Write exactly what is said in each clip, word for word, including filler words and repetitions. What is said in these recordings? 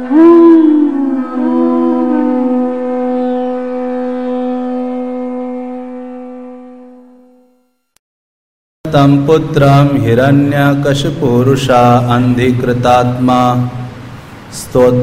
तम पुत्रम हिरण्यकशिपुरुषा अंधीकृतात्मा स्तोत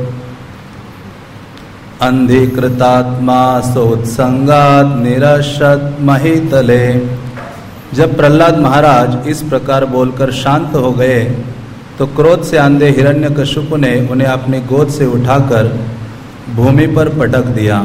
अंधीकृतात्मा सोत्संगात निरशत महितले। जब प्रहलाद महाराज इस प्रकार बोलकर शांत हो गए तो क्रोध से अंधे हिरण्यकशिपु ने उन्हें अपनी गोद से उठाकर भूमि पर पटक दिया।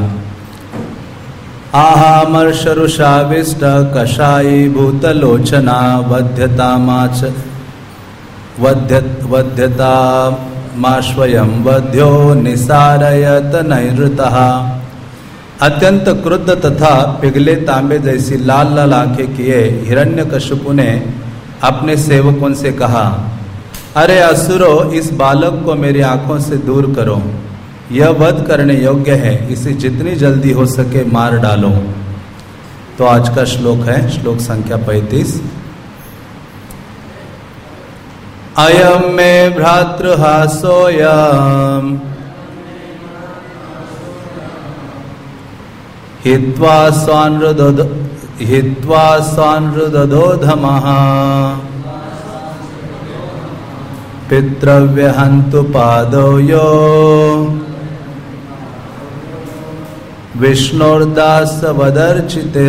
आहामर्षरुषाविष्ट कषायी भूतलोचना वध्यतामाच वध्य वध्यतामाश्वयं वध्यो निसारयत नैऋतः। अत्यंत क्रुद्ध तथा पिघले तांबे जैसी लाल लाल आंखें किए हिरण्यकशिपु ने अपने सेवकों से कहा, अरे असुरो, इस बालक को मेरी आंखों से दूर करो। यह वध करने योग्य है, इसे जितनी जल्दी हो सके मार डालो। तो आज का श्लोक है श्लोक संख्या पैंतीस। अयम मे भ्रातृहासोयम हित्वा स्वानृदो हित्वा स्वानृदोधमः पितृव्यहन्तु पादोयो विष्णुर्दासवदर्चिते।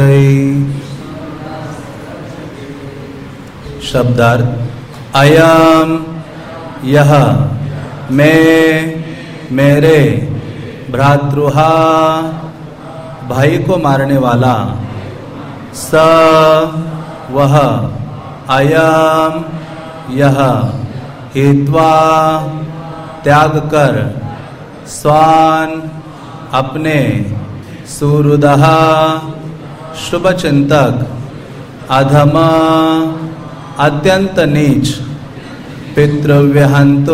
शब्दार्थ, अयम यह, मैं मेरे, भ्रातृहा भाई को मारने वाला, स वह, अयम यह, हित्वा त्याग कर, स्वान अपने, सुहृदः शुभ चिंतक, अधम अत्यंत नीच, पितृव्यहंतो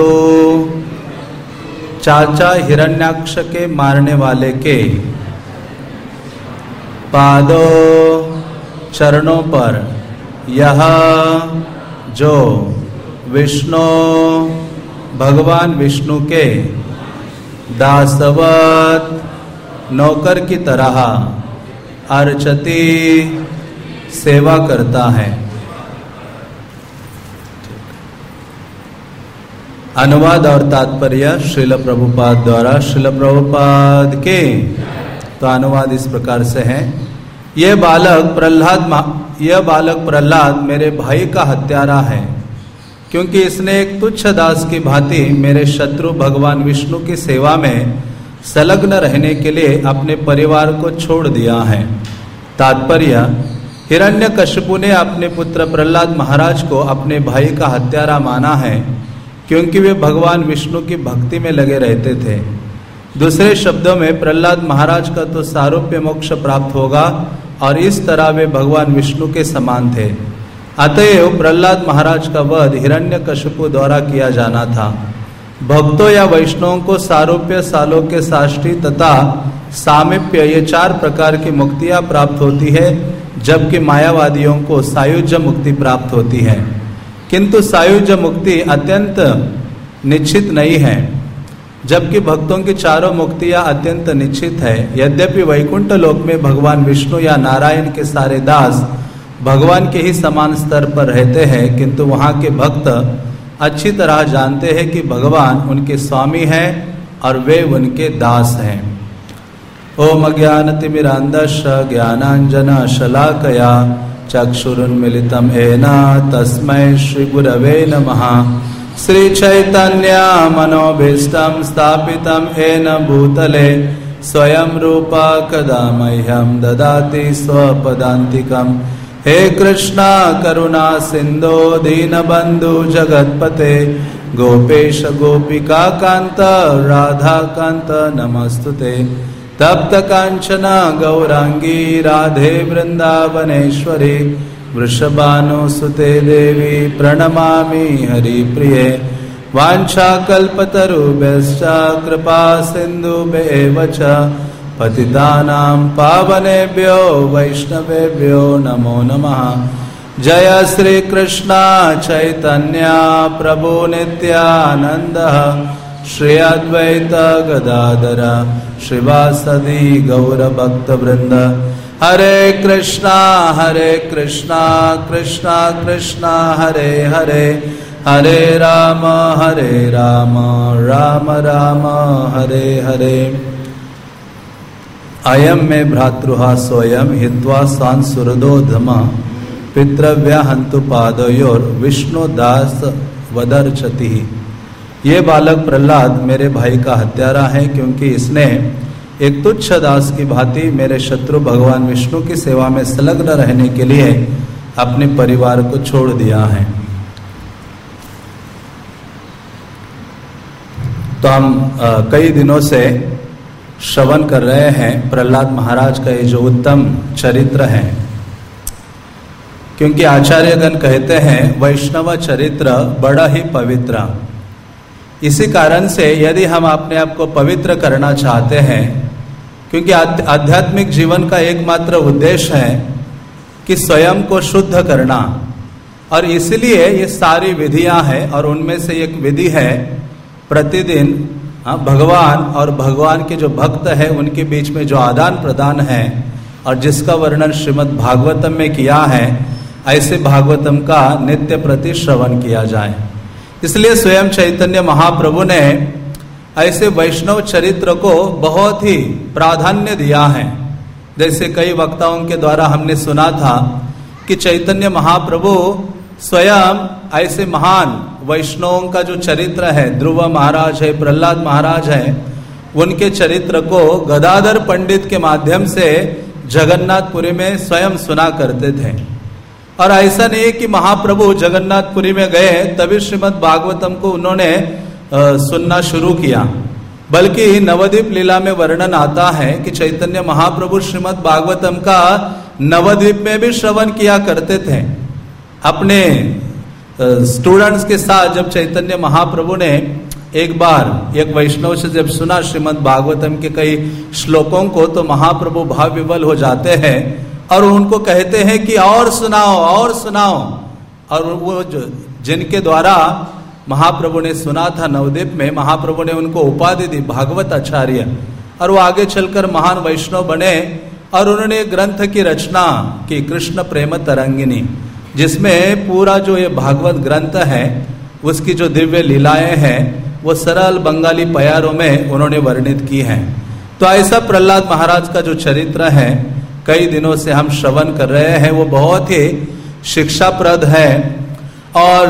चाचा हिरण्याक्ष के मारने वाले के, पादो चरणों पर, यह जो, विष्णु भगवान विष्णु के, दासवत नौकर की तरह, अर्चति सेवा करता है। अनुवाद और तात्पर्य श्रील प्रभुपाद द्वारा। श्रील प्रभुपाद के तो अनुवाद इस प्रकार से है, यह बालक प्रहलाद यह बालक प्रहलाद मेरे भाई का हत्यारा है, क्योंकि इसने एक तुच्छ दास की भांति मेरे शत्रु भगवान विष्णु की सेवा में संलग्न रहने के लिए अपने परिवार को छोड़ दिया है। तात्पर्य, हिरण्यकशिपु ने अपने पुत्र प्रहलाद महाराज को अपने भाई का हत्यारा माना है, क्योंकि वे भगवान विष्णु की भक्ति में लगे रहते थे। दूसरे शब्दों में प्रहलाद महाराज का तो सारूप्य मोक्ष प्राप्त होगा और इस तरह वे भगवान विष्णु के समान थे। अतएव प्रहलाद महाराज का वध हिरण्यकशिपु द्वारा किया जाना था। भक्तों या वैष्णवों को सारूप्य, सालोक्य, साष्टी तथा सामीप्य ये चार प्रकार की मुक्तियां प्राप्त होती है, जबकि मायावादियों को सायुज्य मुक्ति प्राप्त होती है। किंतु सायुज्य मुक्ति अत्यंत निश्चित नहीं है, जबकि भक्तों की चारों मुक्तियां अत्यंत निश्चित है। यद्यपि वैकुंठ लोक में भगवान विष्णु या नारायण के सारे दास भगवान के ही समान स्तर पर रहते हैं, किंतु वहाँ के भक्त अच्छी तरह जानते हैं कि भगवान उनके स्वामी हैं और वे उनके दास हैं। ओम अज्ञानतिमिरान्धस्य ज्ञानाञ्जन शलाकया चक्षुरुन्मीलितं येन तस्मै श्रीगुरवे नमः। श्रीचैतन्य मनोभीष्टं स्थापितं येन भूतले स्वयं रूपा कदा मह्यं ददाति स्वपदान्तिकम्। हे कृष्णा करुणा सिंधो दीनबंधु जगतपते गोपेश गोपिका कांत राधा कांत नमस्तुते। तप्त कांचन गौरांगी राधे वृंदावनेश्वरी वृषभानुसुते देवी प्रणमामि हरिप्रिये। वाञ्छाकल्पतरुभ्यश्च कृपा सिन्धुभ्येव च पतितानां पावनेभ्यो वैष्णवेभ्यो नमो नमः। जय श्री कृष्ण चैतन्य प्रभु नित्यानंद श्री अद्वैत गदाधर श्रीवासदि गौर भक्त वृंद। हरे कृष्णा हरे कृष्णा कृष्णा कृष्णा हरे हरे, हरे राम हरे राम राम राम हरे हरे। अयम मे भ्रातृहा स्वयं हित्वा सांसुरदो धम पितृव्या हंतु पादयोर विष्णु दास वदर्चति। ये बालक प्रहलाद मेरे भाई का हत्यारा है, क्योंकि इसने एक तुच्छ दास की भांति मेरे शत्रु भगवान विष्णु की सेवा में संलग्न रहने के लिए अपने परिवार को छोड़ दिया है। तो हम आ, कई दिनों से श्रवण कर रहे हैं प्रहलाद महाराज का ये जो उत्तम चरित्र है, क्योंकि आचार्यगण कहते हैं वैष्णव चरित्र बड़ा ही पवित्र। इसी कारण से यदि हम अपने आप को पवित्र करना चाहते हैं, क्योंकि आध्यात्मिक जीवन का एकमात्र उद्देश्य है कि स्वयं को शुद्ध करना, और इसलिए ये सारी विधियां हैं। और उनमें से एक विधि है प्रतिदिन भगवान और भगवान के जो भक्त हैं उनके बीच में जो आदान प्रदान है, और जिसका वर्णन श्रीमद् भागवतम में किया है, ऐसे भागवतम का नित्य प्रति श्रवण किया जाए। इसलिए स्वयं चैतन्य महाप्रभु ने ऐसे वैष्णव चरित्र को बहुत ही प्राधान्य दिया है। जैसे कई वक्ताओं के द्वारा हमने सुना था कि चैतन्य महाप्रभु स्वयं ऐसे महान वैष्णवों का जो चरित्र है, ध्रुव महाराज है, प्रहलाद महाराज है, उनके चरित्र को गदाधर पंडित के माध्यम से जगन्नाथपुरी में स्वयं सुना करते थे। और ऐसा नहीं है कि महाप्रभु जगन्नाथपुरी में गए तभी श्रीमद् भागवतम को उन्होंने सुनना शुरू किया, बल्कि नवद्वीप लीला में वर्णन आता है कि चैतन्य महाप्रभु श्रीमद् भागवतम का नवद्वीप में भी श्रवण किया करते थे। अपने स्टूडेंट्स के साथ जब चैतन्य महाप्रभु ने एक बार एक वैष्णव से जब सुना श्रीमद् भागवतम के कई श्लोकों को, तो महाप्रभु भाव विवल हो जाते हैं और उनको कहते हैं कि और सुनाओ और सुनाओ। और वो जो जिनके द्वारा महाप्रभु ने सुना था नवद्वीप में, महाप्रभु ने उनको उपाधि दी भागवत आचार्य, और वो आगे चलकर महान वैष्णव बने। और उन्होंने ग्रंथ की रचना की, कृष्ण प्रेम तरंगिनी, जिसमें पूरा जो ये भागवत ग्रंथ है उसकी जो दिव्य लीलाएं हैं वो सरल बंगाली प्यारों में उन्होंने वर्णित की हैं। तो ऐसा प्रहलाद महाराज का जो चरित्र है कई दिनों से हम श्रवण कर रहे हैं, वो बहुत ही शिक्षाप्रद है। और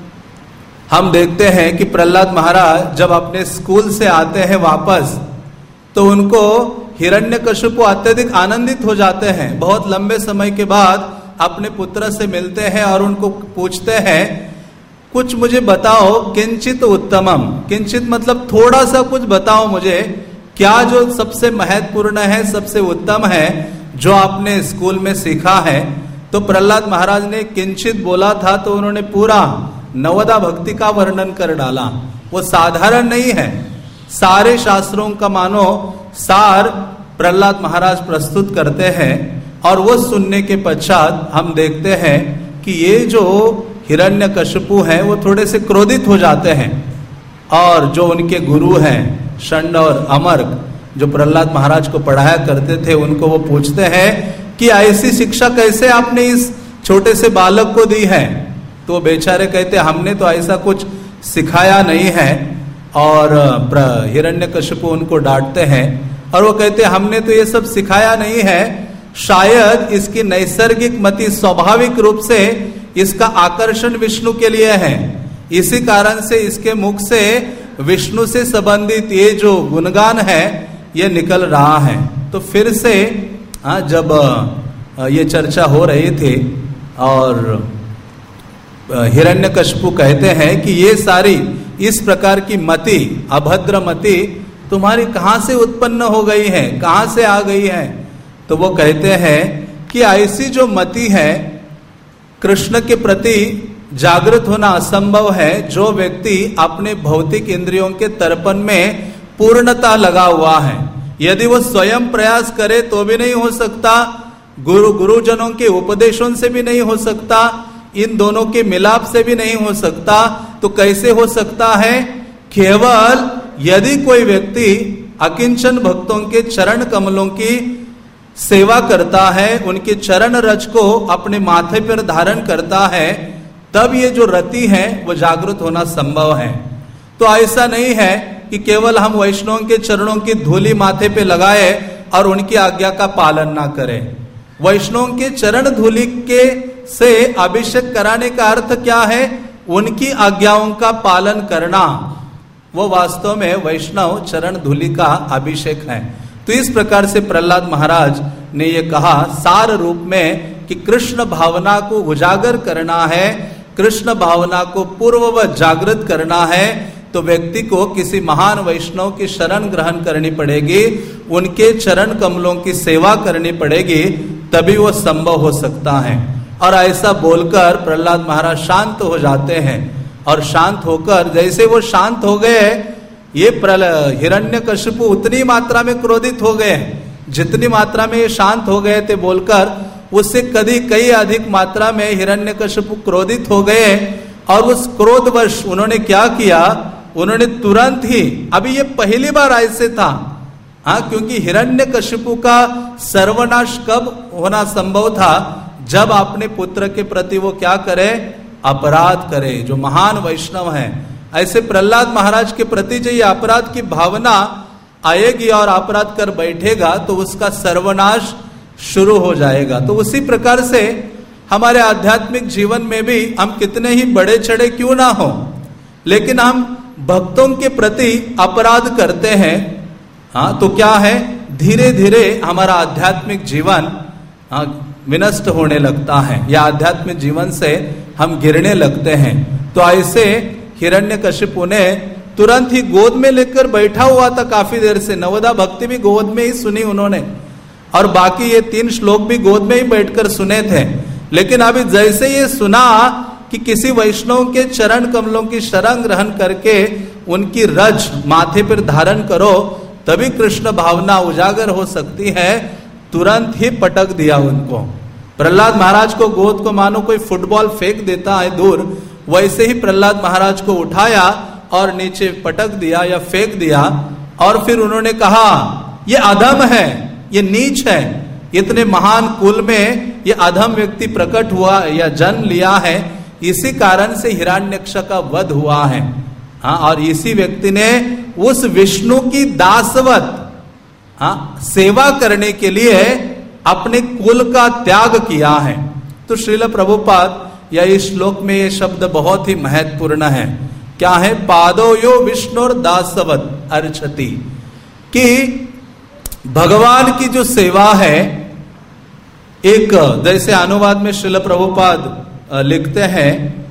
हम देखते हैं कि प्रहलाद महाराज जब अपने स्कूल से आते हैं वापस, तो उनको हिरण्यकशिपु अत्यधिक आनंदित हो जाते हैं। बहुत लंबे समय के बाद अपने पुत्र से मिलते हैं और उनको पूछते हैं, कुछ मुझे बताओ, किंचित उत्तमम, किंचित मतलब थोड़ा सा कुछ बताओ मुझे, क्या जो सबसे महत्वपूर्ण है, सबसे उत्तम है, जो आपने स्कूल में सीखा है। तो प्रहलाद महाराज ने किंचित बोला था, तो उन्होंने पूरा नवदा भक्ति का वर्णन कर डाला। वो साधारण नहीं है, सारे शास्त्रों का मानो सार प्रहलाद महाराज प्रस्तुत करते हैं। और वो सुनने के पश्चात हम देखते हैं कि ये जो हिरण्यकशिपु हैं वो थोड़े से क्रोधित हो जाते हैं, और जो उनके गुरु हैं षंड और अमर्क, जो प्रहलाद महाराज को पढ़ाया करते थे, उनको वो पूछते हैं कि ऐसी शिक्षा कैसे आपने इस छोटे से बालक को दी है। तो बेचारे कहते हमने तो ऐसा कुछ सिखाया नहीं है। और हिरण्यकशिपु उनको डांटते हैं और वो कहते हमने तो ये सब सिखाया नहीं है, शायद इसकी नैसर्गिक मति स्वाभाविक रूप से इसका आकर्षण विष्णु के लिए है, इसी कारण से इसके मुख से विष्णु से संबंधित ये जो गुणगान है ये निकल रहा है। तो फिर से हाँ, जब ये चर्चा हो रही थी और हिरण्यकशिपु कहते हैं कि ये सारी इस प्रकार की मति, अभद्र मति तुम्हारी कहाँ से उत्पन्न हो गई है, कहाँ से आ गई है। तो वो कहते हैं कि ऐसी जो मति है, कृष्ण के प्रति जागृत होना असंभव है। जो व्यक्ति अपने भौतिक इंद्रियों के तर्पण में पूर्णता लगा हुआ है, यदि वो स्वयं प्रयास करे तो भी नहीं हो सकता, गुरु गुरुजनों के उपदेशों से भी नहीं हो सकता, इन दोनों के मिलाप से भी नहीं हो सकता। तो कैसे हो सकता है? केवल यदि कोई व्यक्ति अकिंचन भक्तों के चरण कमलों की सेवा करता है, उनके चरण रज को अपने माथे पर धारण करता है, तब ये जो रति है वो जागृत होना संभव है। तो ऐसा नहीं है कि केवल हम वैष्णवों के चरणों की धूली माथे पे लगाए और उनकी आज्ञा का पालन ना करें। वैष्णवों के चरण धूली के से अभिषेक कराने का अर्थ क्या है? उनकी आज्ञाओं का पालन करना, वो वास्तव में वैष्णव चरण धूली का अभिषेक है। तो इस प्रकार से प्रहलाद महाराज ने ये कहा सार रूप में कि कृष्ण भावना को उजागर करना है, कृष्ण भावना को पूर्ववत जागृत करना है, तो व्यक्ति को किसी महान वैष्णव की शरण ग्रहण करनी पड़ेगी, उनके चरण कमलों की सेवा करनी पड़ेगी, तभी वो संभव हो सकता है। और ऐसा बोलकर प्रहलाद महाराज शांत हो जाते हैं, और शांत होकर जैसे वो शांत हो गए, ये हिरण्यकशिपु उतनी मात्रा में क्रोधित हो गए, जितनी मात्रा में ये शांत हो गए थे बोलकर, उससे कभी कई अधिक मात्रा में हिरण्यकशिपु क्रोधित हो गए। और उस क्रोधवश उन्होंने क्या किया, उन्होंने तुरंत ही, अभी ये पहली बार ऐसे था, हाँ, क्योंकि हिरण्यकशिपु का सर्वनाश कब होना संभव था? जब अपने पुत्र के प्रति वो क्या करे, अपराध करे। जो महान वैष्णव है, ऐसे प्रहलाद महाराज के प्रति जो ये अपराध की भावना आएगी और अपराध कर बैठेगा, तो उसका सर्वनाश शुरू हो जाएगा। तो उसी प्रकार से हमारे आध्यात्मिक जीवन में भी हम कितने ही बड़े चढ़े क्यों ना हो, लेकिन हम भक्तों के प्रति अपराध करते हैं, हाँ, तो क्या है, धीरे धीरे हमारा आध्यात्मिक जीवन हाँ, विनष्ट होने लगता है, या आध्यात्मिक जीवन से हम गिरने लगते हैं। तो ऐसे हिरण्यकशिपु ने तुरंत ही गोद में लेकर बैठा हुआ था काफी देर से, नवदा भक्ति भी गोद में ही सुनी उन्होंने, और बाकी ये तीन श्लोक भी गोद में ही बैठकर सुने थे। लेकिन अभी जैसे ये सुना कि किसी वैष्णव के चरण कमलों की शरण ग्रहण करके उनकी रज माथे पर धारण करो, तभी कृष्ण भावना उजागर हो सकती है, तुरंत ही पटक दिया उनको। प्रहलाद महाराज को गोद को मानो कोई फुटबॉल फेंक देता है दूर, वैसे ही प्रहलाद महाराज को उठाया और नीचे पटक दिया या फेंक दिया। और फिर उन्होंने कहा ये अधम है, ये नीच है, इतने महान कुल में ये अधम व्यक्ति प्रकट हुआ या जन्म लिया है, इसी कारण से हिरण्यक्ष का वध हुआ है। हाँ, और इसी व्यक्ति ने उस विष्णु की दासवत हाँ, सेवा करने के लिए अपने कुल का त्याग किया है। तो श्रील प्रभुपाद या इस श्लोक में ये शब्द बहुत ही महत्वपूर्ण है। क्या है? पादो यो विष्णुर दासवत अर्चति, कि भगवान की जो सेवा है, एक जैसे अनुवाद में श्रील प्रभुपाद लिखते हैं,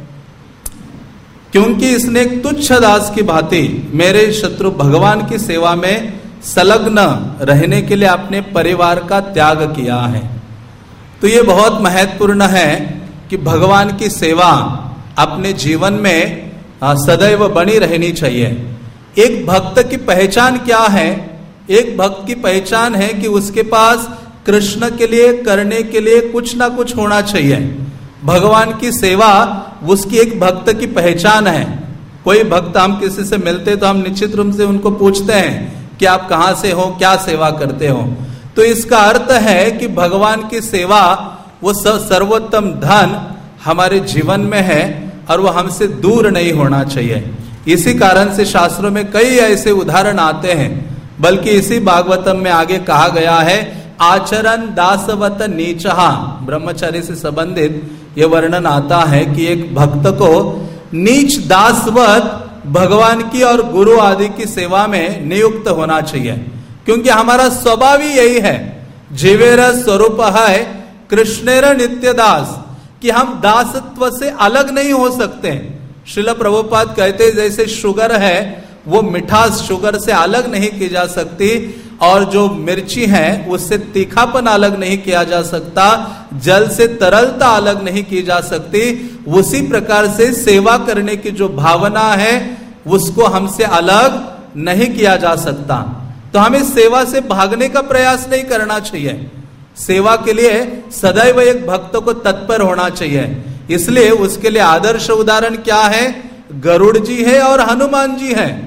क्योंकि इसने एक तुच्छ दास की भांति मेरे शत्रु भगवान की सेवा में संलग्न रहने के लिए अपने परिवार का त्याग किया है। तो ये बहुत महत्वपूर्ण है कि भगवान की सेवा अपने जीवन में सदैव बनी रहनी चाहिए। एक भक्त की पहचान क्या है? एक भक्त की पहचान है कि उसके पास कृष्ण के लिए करने के लिए कुछ ना कुछ होना चाहिए। भगवान की सेवा उसकी एक भक्त की पहचान है। कोई भक्त, हम किसी से मिलते तो हम निश्चित रूप से उनको पूछते हैं कि आप कहां से हो, क्या सेवा करते हो। तो इसका अर्थ है कि भगवान की सेवा वो सर्वोत्तम धन हमारे जीवन में है और वो हमसे दूर नहीं होना चाहिए। इसी कारण से शास्त्रों में कई ऐसे उदाहरण आते हैं, बल्कि इसी भागवतम में आगे कहा गया है, आचरण दासवत नीचहा, ब्रह्मचारी से संबंधित यह वर्णन आता है कि एक भक्त को नीच दासवत भगवान की और गुरु आदि की सेवा में नियुक्त होना चाहिए, क्योंकि हमारा स्वभाव ही यही है। जीवेर स्वरूप है कृष्णेर नित्य दास, कि हम दासत्व से अलग नहीं हो सकते। श्रील प्रभुपाद कहते जैसे शुगर है, वो मिठास शुगर से अलग नहीं की जा सकती, और जो मिर्ची है उससे तीखापन अलग नहीं किया जा सकता, जल से तरलता अलग नहीं की जा सकती। उसी प्रकार से सेवा करने की जो भावना है उसको हमसे अलग नहीं किया जा सकता। तो हमें सेवा से भागने का प्रयास नहीं करना चाहिए। सेवा के लिए सदैव एक भक्त को तत्पर होना चाहिए। इसलिए उसके लिए आदर्श उदाहरण क्या है? गरुड़ जी है और हनुमान जी है।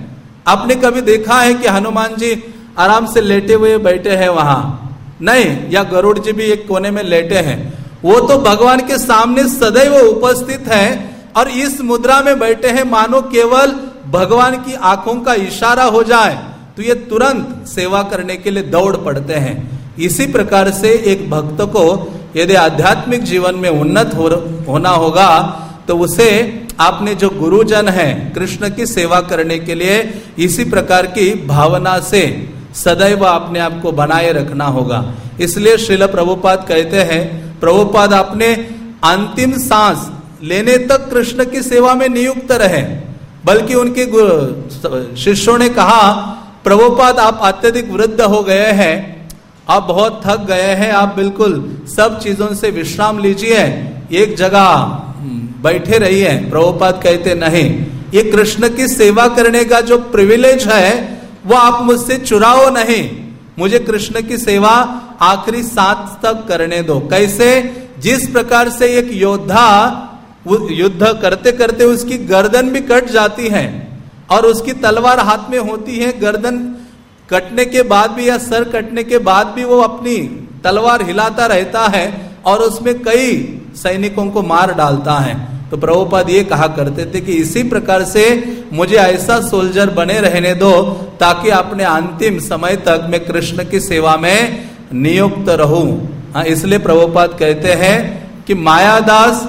आपने कभी देखा है कि हनुमान जी आराम से लेटे हुए बैठे हैं वहां? नहीं। या गरुड़ जी भी एक कोने में लेटे हैं? वो तो भगवान के सामने सदैव उपस्थित है और इस मुद्रा में बैठे हैं मानो केवल भगवान की आंखों का इशारा हो जाए तो ये तुरंत सेवा करने के लिए दौड़ पड़ते हैं। इसी प्रकार से एक भक्त को यदि आध्यात्मिक जीवन में उन्नत हो, होना होगा तो उसे आपने जो गुरुजन है कृष्ण की सेवा करने के लिए इसी प्रकार की भावना से सदैव अपने आप को बनाए रखना होगा। इसलिए श्रील प्रभुपाद कहते हैं, प्रभुपाद अपने अंतिम सांस लेने तक कृष्ण की सेवा में नियुक्त रहे। बल्कि उनके शिष्यों ने कहा, प्रभुपाद आप अत्यधिक वृद्ध हो गए हैं, आप बहुत थक गए हैं, आप बिल्कुल सब चीजों से विश्राम लीजिए, एक जगह बैठे रहिए। प्रभुपाद कहते नहीं, ये कृष्ण की सेवा करने का जो प्रिविलेज है वो आप मुझसे चुराओ नहीं, मुझे कृष्ण की सेवा आखिरी सांस तक करने दो। कैसे? जिस प्रकार से एक योद्धा युद्ध करते करते उसकी गर्दन भी कट जाती है और उसकी तलवार हाथ में होती है, गर्दन कटने के बाद भी या सर कटने के बाद भी वो अपनी तलवार हिलाता रहता है और उसमें कई सैनिकों को मार डालता है। तो प्रभुपाद ये कहा करते थे कि इसी प्रकार से मुझे ऐसा सोल्जर बने रहने दो ताकि अपने अंतिम समय तक मैं कृष्ण की सेवा में नियुक्त रहूं। हाँ, इसलिए प्रभुपाद कहते हैं कि मायादास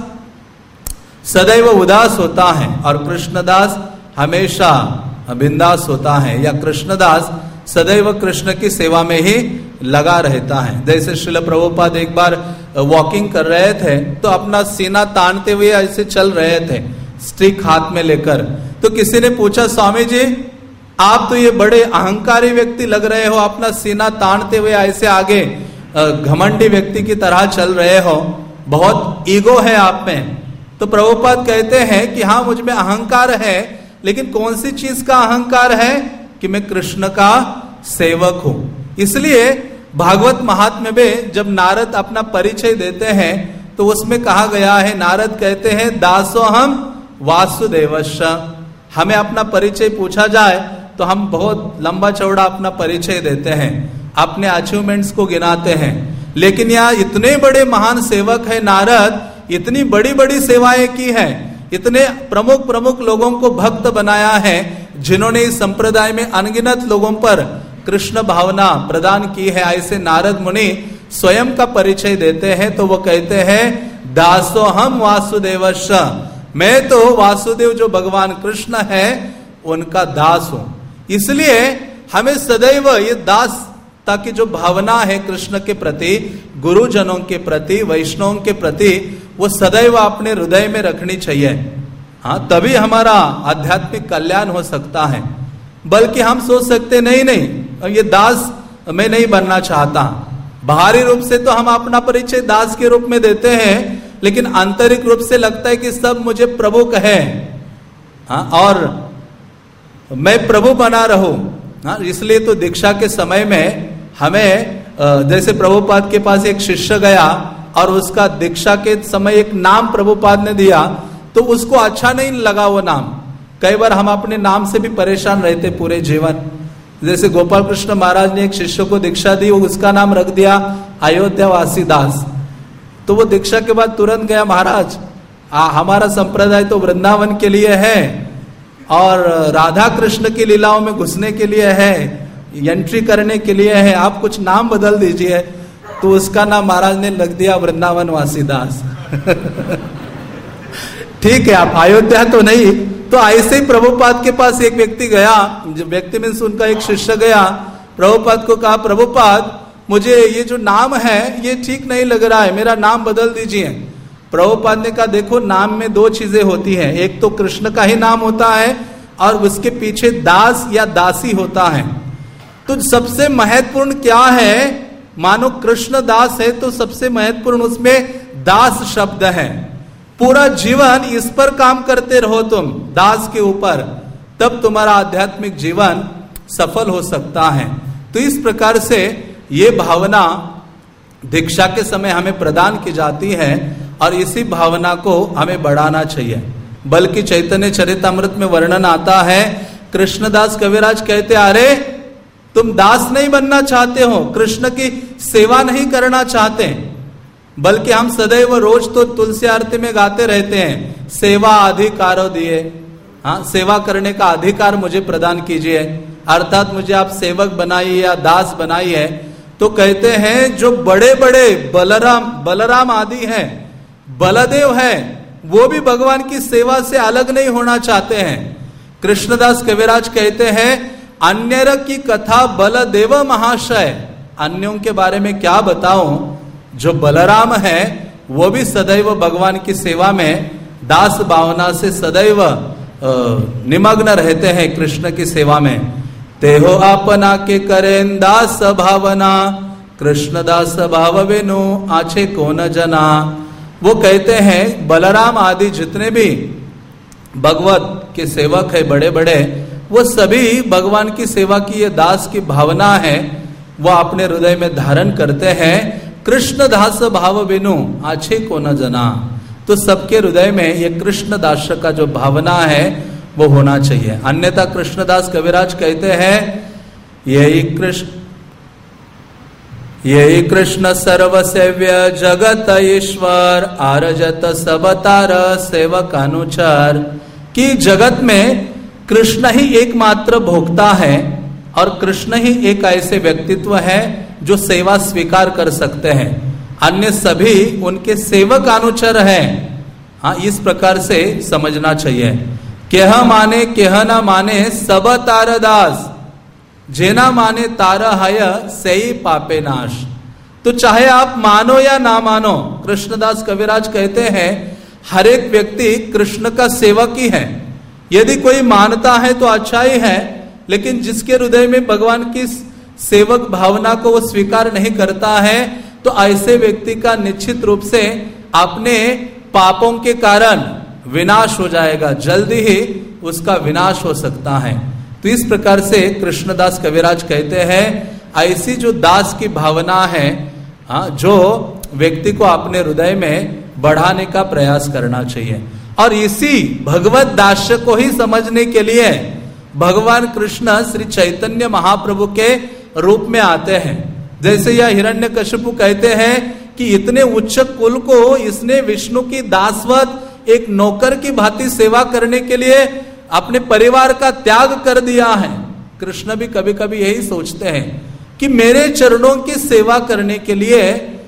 सदैव उदास होता है और कृष्णदास हमेशा बिंदास होता है, या कृष्णदास सदैव कृष्ण की सेवा में ही लगा रहता है। जैसे श्रील प्रभुपाद एक बार वॉकिंग कर रहे थे तो अपना सीना तानते हुए ऐसे चल रहे थे स्टिक हाथ में लेकर। तो किसी ने पूछा, स्वामी जी आप तो ये बड़े अहंकारी व्यक्ति लग रहे हो, अपना सीना तानते हुए ऐसे आगे घमंडी व्यक्ति की तरह चल रहे हो, बहुत ईगो है आप में। तो प्रभुपाद कहते हैं कि हाँ मुझ में अहंकार है, लेकिन कौन सी चीज का अहंकार है? कि मैं कृष्ण का सेवक हूं। इसलिए भागवत महात्म्य में जब नारद अपना परिचय देते हैं तो उसमें कहा गया है, नारद कहते हैं दासो हम वासुदेवस्य। हमें अपना परिचय पूछा जाए तो हम बहुत लंबा चौड़ा अपना परिचय देते हैं, अपने अचीवमेंट्स को गिनाते हैं, लेकिन यहाँ इतने बड़े महान सेवक है नारद, इतनी बड़ी बड़ी सेवाएं की है, इतने प्रमुख प्रमुख लोगों को भक्त बनाया है, जिन्होंने इस संप्रदाय में अनगिनत लोगों पर कृष्ण भावना प्रदान की है। ऐसे नारद मुनि स्वयं का परिचय देते हैं तो वो कहते हैं दासो हम वासुदेवस्य, मैं तो वासुदेव जो भगवान कृष्ण है उनका दास हूं। इसलिए हमें सदैव ये दास ताकि जो भावना है कृष्ण के प्रति, गुरुजनों के प्रति, वैष्णवों के प्रति, वो सदैव अपने हृदय में रखनी चाहिए। हाँ, तभी हमारा आध्यात्मिक कल्याण हो सकता है। बल्कि हम सोच सकते नहीं नहीं ये दास मैं नहीं बनना चाहता। बाहरी रूप से तो हम अपना परिचय दास के रूप में देते हैं, लेकिन आंतरिक रूप से लगता है कि सब मुझे प्रभु कहे, हाँ, और मैं प्रभु बना रहूं। हाँ, इसलिए तो दीक्षा के समय में हमें जैसे प्रभुपाद के पास एक शिष्य गया और उसका दीक्षा के समय एक नाम प्रभुपाद ने दिया तो उसको अच्छा नहीं लगा वो नाम। कई बार हम अपने नाम से भी परेशान रहते पूरे जीवन। जैसे गोपाल कृष्ण महाराज ने एक शिष्य को दीक्षा दी, उसका नाम रख दिया अयोध्या वासी दास। तो वो दीक्षा के बाद तुरंत गया, महाराज आ, हमारा संप्रदाय तो वृंदावन के लिए है और राधा कृष्ण की लीलाओं में घुसने के लिए है, एंट्री करने के लिए है, आप कुछ नाम बदल दीजिए। तो उसका नाम महाराज ने लग दिया वृंदावन वासी दास। ठीक है, आप अयोध्या तो नहीं। तो ऐसे ही प्रभुपाद के पास एक व्यक्ति गया, व्यक्ति मीन्स उनका एक शिष्य गया, प्रभुपाद को कहा, प्रभुपाद मुझे ये जो नाम है ये ठीक नहीं लग रहा है, मेरा नाम बदल दीजिए। प्रभुपाद ने कहा, देखो नाम में दो चीजें होती हैं, एक तो कृष्ण का ही नाम होता है और उसके पीछे दास या दासी होता है। तो सबसे महत्वपूर्ण क्या है? मानो कृष्ण दास है तो सबसे महत्वपूर्ण उसमें दास शब्द है। पूरा जीवन इस पर काम करते रहो तुम, दास के ऊपर, तब तुम्हारा आध्यात्मिक जीवन सफल हो सकता है। तो इस प्रकार से ये भावना दीक्षा के समय हमें प्रदान की जाती है और इसी भावना को हमें बढ़ाना चाहिए। बल्कि चैतन्य चरितामृत में वर्णन आता है, कृष्णदास कविराज कहते, अरे तुम दास नहीं बनना चाहते हो, कृष्ण की सेवा नहीं करना चाहते, बल्कि हम सदैव रोज तो तुलसी आरती में गाते रहते हैं, सेवा अधिकारो दिए, हाँ सेवा करने का अधिकार मुझे प्रदान कीजिए, अर्थात मुझे आप सेवक बनाइए या दास बनाइए। तो कहते हैं जो बड़े बड़े बलराम बलराम आदि हैं, बलदेव हैं, वो भी भगवान की सेवा से अलग नहीं होना चाहते हैं। कृष्णदास कविराज कहते हैं, अन्यर की कथा बलदेव महाशय, अन्यों के बारे में क्या बताऊं, जो बलराम है वो भी सदैव भगवान की सेवा में दास भावना से सदैव निमग्न रहते हैं कृष्ण की सेवा में। तेहो अपना के करें दास भावना, कृष्ण दास भाव बिनु आछे को न जना। वो कहते हैं बलराम आदि जितने भी भगवत के सेवक है बड़े बड़े, वो सभी भगवान की सेवा की ये दास की भावना है वो अपने हृदय में धारण करते हैं। कृष्ण दास भाव बिनु आछे को न जना, तो सबके हृदय में ये कृष्ण दास का जो भावना है वो होना चाहिए। अन्यथा कृष्णदास कविराज कहते हैं, यही कृष्ण यही कृष्ण सर्वसेव्य जगत ईश्वर, आरजत सब तार सेवक अनुचार, कि जगत में कृष्ण ही एकमात्र भोक्ता है और कृष्ण ही एक ऐसे व्यक्तित्व है जो सेवा स्वीकार कर सकते हैं, अन्य सभी उनके सेवक अनुचर हैं। हाँ, इस प्रकार से समझना चाहिए। केह माने केह ना माने सब तार दास, जेना माने तारा हय सही पापे नाश। तो चाहे आप मानो या ना मानो, कृष्णदास कविराज कहते हैं हर एक व्यक्ति कृष्ण का सेवक ही है। यदि कोई मानता है तो अच्छा ही है, लेकिन जिसके हृदय में भगवान की सेवक भावना को वो स्वीकार नहीं करता है, तो ऐसे व्यक्ति का निश्चित रूप से अपने पापों के कारण विनाश हो जाएगा, जल्दी ही उसका विनाश हो सकता है। तो इस प्रकार से कृष्णदास कविराज कहते हैं ऐसी जो दास की भावना है, हाँ, जो व्यक्ति को अपने हृदय में बढ़ाने का प्रयास करना चाहिए। और इसी भगवत दास्य को ही समझने के लिए भगवान कृष्ण श्री चैतन्य महाप्रभु के रूप में आते हैं। जैसे यह हिरण्यकशिपु कहते हैं कि इतने उच्च कुल को इसने विष्णु की दासवत एक नौकर की भांति सेवा करने के लिए अपने परिवार का त्याग कर दिया है। कृष्ण भी कभी कभी यही सोचते हैं कि मेरे चरणों की सेवा करने के लिए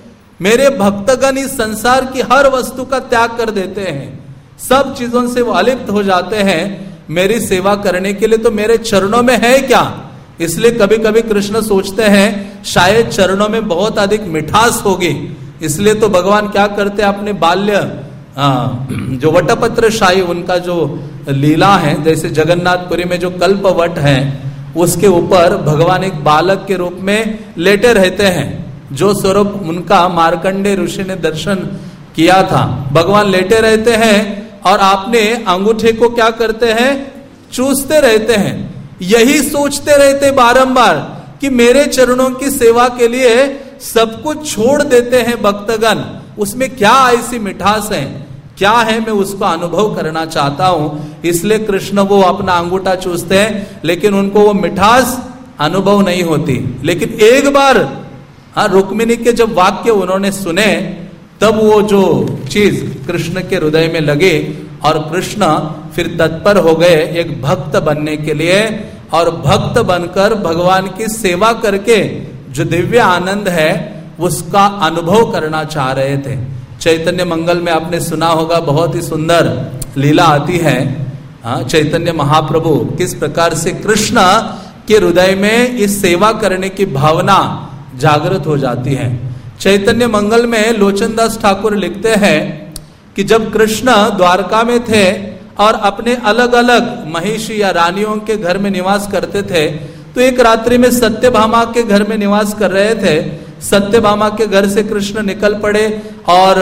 मेरे भक्तगण इस संसार की हर वस्तु का त्याग कर देते हैं, सब चीजों से वो अलिप्त हो जाते हैं मेरी सेवा करने के लिए, तो मेरे चरणों में है क्या। इसलिए कभी कभी कृष्ण सोचते हैं शायद चरणों में बहुत अधिक मिठास होगी, इसलिए तो भगवान क्या करते हैं अपने बाल्य आ, जो वटपत्र शाही उनका जो लीला है, जैसे जगन्नाथपुरी में जो कल्प वट है उसके ऊपर भगवान एक बालक के रूप में लेटे रहते हैं, जो स्वरूप उनका मार्कंडे ऋषि ने दर्शन किया था। भगवान लेटे रहते हैं और आपने अंगूठे को क्या करते हैं, चूसते रहते हैं, यही सोचते रहते बारंबार कि मेरे चरणों की सेवा के लिए सब कुछ छोड़ देते हैं भक्तगण, उसमें क्या ऐसी मिठास है, क्या है, मैं उसको अनुभव करना चाहता हूं। इसलिए कृष्ण वो अपना अंगूठा चूसते हैं, लेकिन उनको वो मिठास अनुभव नहीं होती। लेकिन एक बार हाँ रुक्मिणी के जब वाक्य उन्होंने सुने, तब वो जो चीज कृष्ण के हृदय में लगे और कृष्ण फिर तत्पर हो गए एक भक्त बनने के लिए, और भक्त बनकर भगवान की सेवा करके जो दिव्य आनंद है उसका अनुभव करना चाह रहे थे। चैतन्य मंगल में आपने सुना होगा, बहुत ही सुंदर लीला आती है। हाँ, चैतन्य महाप्रभु किस प्रकार से कृष्ण के हृदय में इस सेवा करने की भावना जागृत हो जाती है। चैतन्य मंगल में लोचनदास ठाकुर लिखते हैं कि जब कृष्ण द्वारका में थे और अपने अलग अलग महिषी या रानियों के घर में निवास करते थे, तो एक रात्रि में सत्यभामा के घर में निवास कर रहे थे। सत्यभामा के घर से कृष्ण निकल पड़े और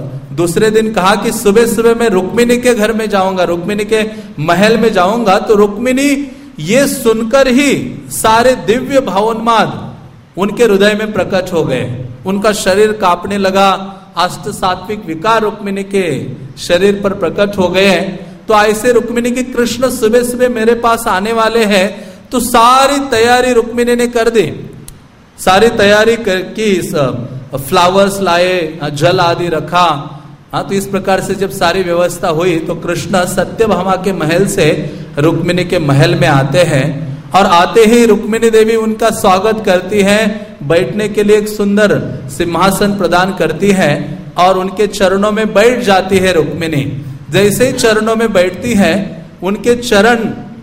दूसरे दिन कहा कि सुबह सुबह मैं रुक्मिणी के घर में जाऊंगा, रुक्मिणी के महल में जाऊंगा। तो रुक्मिणी ये सुनकर ही सारे दिव्य भावोन्माद उनके हृदय में प्रकट हो गए, उनका शरीर कांपने लगा, अष्ट सात्विक विकार रुक्मिणी के शरीर पर प्रकट हो गए। तो ऐसे रुक्मिणी की कृष्ण सुबह सुबह मेरे पास आने वाले हैं, तो सारी तैयारी रुक्मिणी ने कर दी, सारी तैयारी की, फ्लावर्स लाए, जल आदि रखा। हाँ, तो इस प्रकार से जब सारी व्यवस्था हुई तो कृष्ण सत्यभामा के महल से रुक्मिणी के महल में आते हैं, और आते ही रुक्मिणी देवी उनका स्वागत करती है, बैठने के लिए एक सुंदर सिंहासन प्रदान करती है और उनके चरणों में बैठ जाती है रुक्मिणी। जैसे ही चरणों में बैठती है, उनके चरण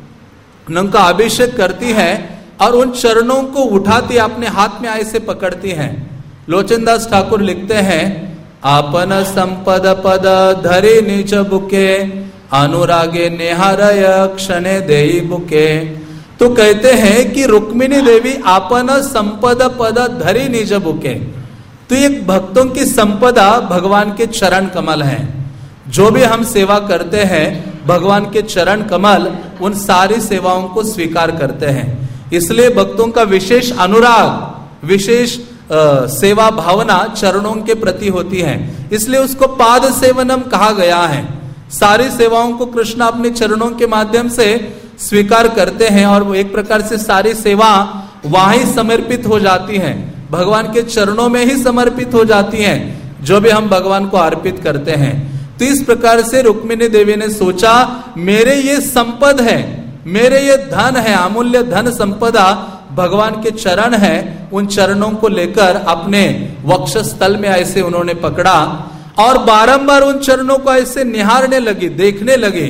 उनका अभिषेक करती है और उन चरणों को उठाती अपने हाथ में ऐसे पकड़ती हैं। लोचनदास ठाकुर लिखते हैं, आपन संपद पद धरे निज बुके, अनुरागे नेहारय क्षणे देई बुके। तो कहते हैं कि रुक्मिणी देवी आपन संपद पद धरी निज बुके। तो एक भक्तों की संपदा भगवान के चरण कमल हैं। जो भी हम सेवा करते हैं, भगवान के चरण कमल उन सारी सेवाओं को स्वीकार करते हैं। इसलिए भक्तों का विशेष अनुराग, विशेष आ, सेवा भावना चरणों के प्रति होती है, इसलिए उसको पाद सेवनम कहा गया है। सारी सेवाओं को कृष्ण अपने चरणों के माध्यम से स्वीकार करते हैं और वो एक प्रकार से सारी सेवा वहीं समर्पित हो जाती है, भगवान के चरणों में ही समर्पित हो जाती हैं, जो भी हम भगवान को अर्पित करते हैं। तो इस प्रकार से रुक्मिणी देवी ने सोचा, मेरे ये संपद है, मेरे ये धन है, अमूल्य धन संपदा भगवान के चरण है, उन चरणों को लेकर अपने वक्षस्थल में ऐसे उन्होंने पकड़ा और बारंबार उन चरणों को ऐसे निहारने लगी, देखने लगी।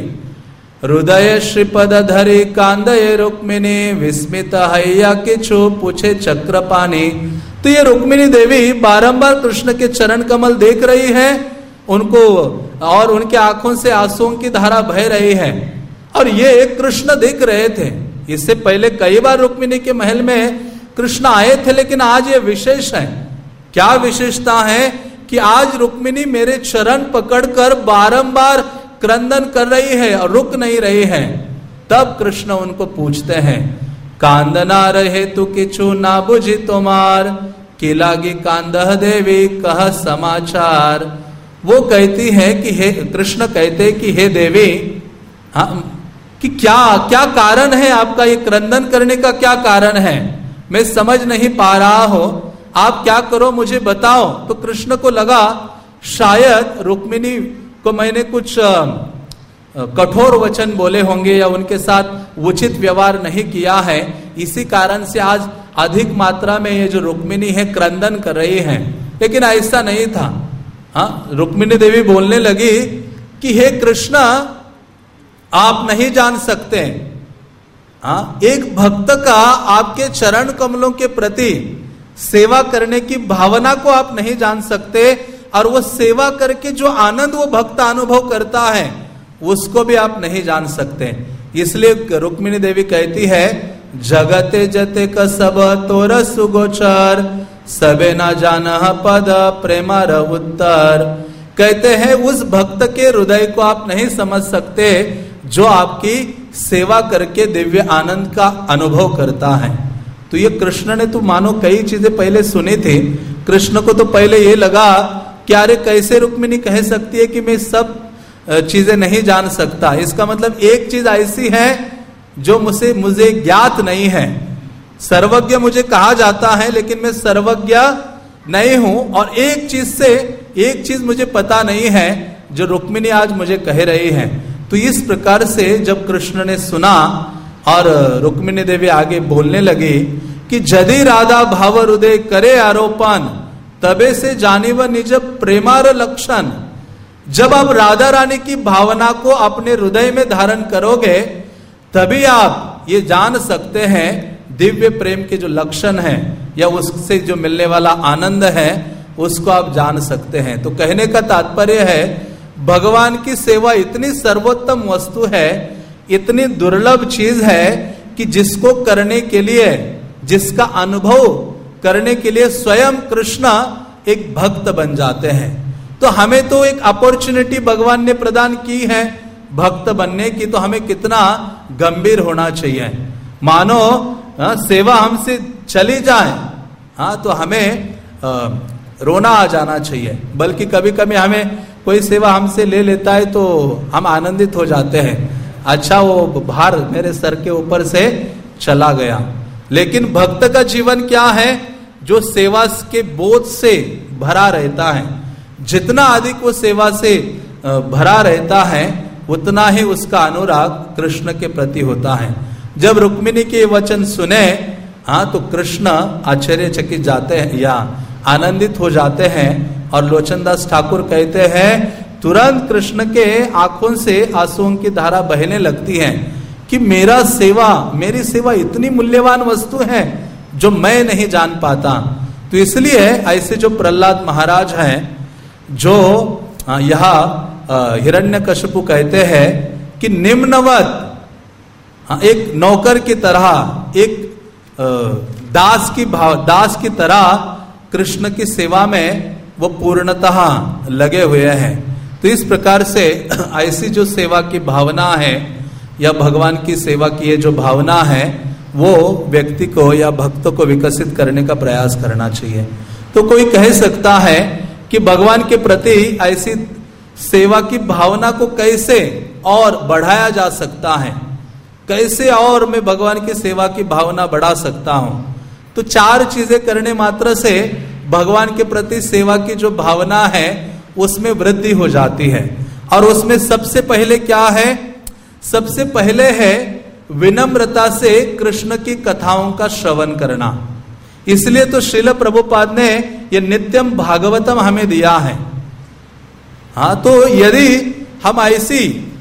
हृदय श्रीपद धरे कांदये रुक्मिणी, विस्मित हैया के छो पूछे चक्रपाणी। तो ये रुक्मिणी देवी बारंबार कृष्ण के चरण कमल देख रही है उनको, और उनके आंखों से आंसुओं की धारा बह रही है, और ये कृष्ण देख रहे थे। इससे पहले कई बार रुक्मिणी के महल में कृष्ण आए थे, लेकिन आज ये विशेष है। क्या विशेषता है कि आज रुक्मिणी मेरे चरण पकड़कर बारंबार क्रंदन कर रही है और रुक नहीं रही है। तब कृष्ण उनको पूछते हैं, कांदना रहे तू किछु ना बुझी तुम्हार, कि लागी कांदह देवी कह समाचार। वो कहती है कि हे कृष्ण कहते कि हे देवी, हाँ, कि क्या क्या कारण है आपका, ये क्रंदन करने का क्या कारण है, मैं समझ नहीं पा रहा हो, आप क्या करो मुझे बताओ। तो कृष्ण को लगा शायद रुक्मिणी को मैंने कुछ कठोर वचन बोले होंगे या उनके साथ उचित व्यवहार नहीं किया है, इसी कारण से आज अधिक मात्रा में ये जो रुक्मिणी है क्रंदन कर रही है। लेकिन ऐसा नहीं था। हाँ, रुक्मिणी देवी बोलने लगी कि हे कृष्ण, आप नहीं जान सकते, हाँ, एक भक्त का आपके चरण कमलों के प्रति सेवा करने की भावना को आप नहीं जान सकते, और वो सेवा करके जो आनंद वो भक्त अनुभव करता है उसको भी आप नहीं जान सकते। इसलिए रुक्मिणी देवी कहती है, जगते जते का सब तोर सुगोचर, सबे ना जान पद प्रेमार उत्तर। कहते हैं उस भक्त के हृदय को आप नहीं समझ सकते जो आपकी सेवा करके दिव्य आनंद का अनुभव करता है। तो ये कृष्ण ने तो मानो कई चीजें पहले सुनी थी। कृष्ण को तो पहले ये लगा कि अरे कैसे रुक्मिणी कह सकती है कि मैं सब चीजें नहीं जान सकता, इसका मतलब एक चीज ऐसी है जो मुझे मुझे ज्ञात नहीं है। सर्वज्ञ मुझे कहा जाता है लेकिन मैं सर्वज्ञ नहीं हूं, और एक चीज से एक चीज मुझे पता नहीं है जो रुक्मिणी आज मुझे कह रही है। तो इस प्रकार से जब कृष्ण ने सुना और रुक्मिणी देवी आगे बोलने लगी कि यदि राधा भाव हृदय करे आरोपण, तबे से जानिव निज प्रेमार लक्षण। जब आप राधा रानी की भावना को अपने हृदय में धारण करोगे तभी आप ये जान सकते हैं दिव्य प्रेम के जो लक्षण है या उससे जो मिलने वाला आनंद है उसको आप जान सकते हैं। तो कहने का तात्पर्य है भगवान की सेवा इतनी सर्वोत्तम वस्तु है, इतनी दुर्लभ चीज है कि जिसको करने के लिए, जिसका अनुभव करने के लिए स्वयं कृष्ण एक भक्त बन जाते हैं। तो हमें तो एक अपॉर्चुनिटी भगवान ने प्रदान की है भक्त बनने की, तो हमें कितना गंभीर होना चाहिए। मानो हाँ, सेवा हमसे चली जाए, हाँ, तो हमें आ, रोना आ जाना चाहिए। बल्कि कभी कभी हमें कोई सेवा हमसे ले लेता है तो हम आनंदित हो जाते हैं, अच्छा वो भार मेरे सर के ऊपर से चला गया। लेकिन भक्त का जीवन क्या है, जो सेवा के बोझ से भरा रहता है, जितना अधिक वो सेवा से भरा रहता है उतना ही उसका अनुराग कृष्ण के प्रति होता है। जब रुक्मिणी के वचन सुने, हाँ, तो कृष्ण आश्चर्यचकित जाते हैं या आनंदित हो जाते हैं। और लोचनदास ठाकुर कहते हैं तुरंत कृष्ण के आंखों से आंसुओं की धारा बहने लगती है कि मेरा सेवा मेरी सेवा इतनी मूल्यवान वस्तु है जो मैं नहीं जान पाता। तो इसलिए ऐसे जो प्रहलाद महाराज हैं, जो यहाँ हिरण्यकशिपु कहते हैं कि निम्नवत, एक नौकर की तरह, एक दास की भाव दास की तरह कृष्ण की सेवा में वो पूर्णतः लगे हुए हैं। तो इस प्रकार से ऐसी जो सेवा की भावना है या भगवान की सेवा की ये जो भावना है वो व्यक्ति को या भक्तों को विकसित करने का प्रयास करना चाहिए। तो कोई कह सकता है कि भगवान के प्रति ऐसी सेवा की भावना को कैसे और बढ़ाया जा सकता है, कैसे और मैं भगवान की सेवा की भावना बढ़ा सकता हूं। तो चार चीजें करने मात्र से भगवान के प्रति सेवा की जो भावना है उसमें वृद्धि हो जाती है। और उसमें सबसे पहले क्या है, सबसे पहले है विनम्रता से कृष्ण की कथाओं का श्रवण करना। इसलिए तो श्रील प्रभुपाद ने ये नित्यम भागवतम हमें दिया है। हाँ, तो यदि हम ऐसी